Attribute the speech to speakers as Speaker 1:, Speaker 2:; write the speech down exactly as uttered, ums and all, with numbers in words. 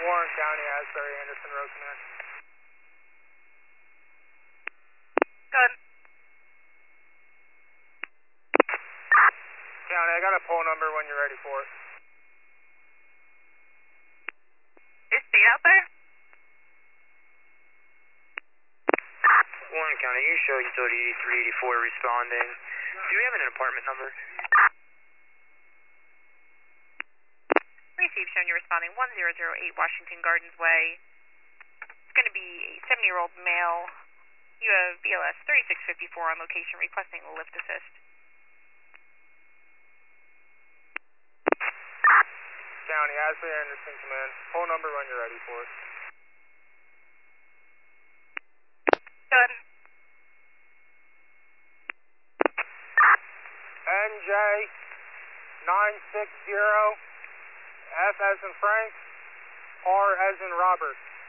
Speaker 1: Warren County, Asbury, Anderson Road Command.
Speaker 2: Good.
Speaker 1: County, I got a poll number when you're ready for it.
Speaker 2: Is State out there?
Speaker 3: Warren County, you show utility eighty-three eighty-four responding. Do we have an apartment number?
Speaker 2: Receive, showing you responding one zero zero eight Washington Gardens Way. It's going to be a seventy-year-old male. You have B L S thirty-six fifty-four on location requesting lift assist.
Speaker 1: County, Asbury, Anderson Command. Poll number when you're ready for it.
Speaker 2: Good.
Speaker 1: N J nine six zero F as in Frank, R as in Robert.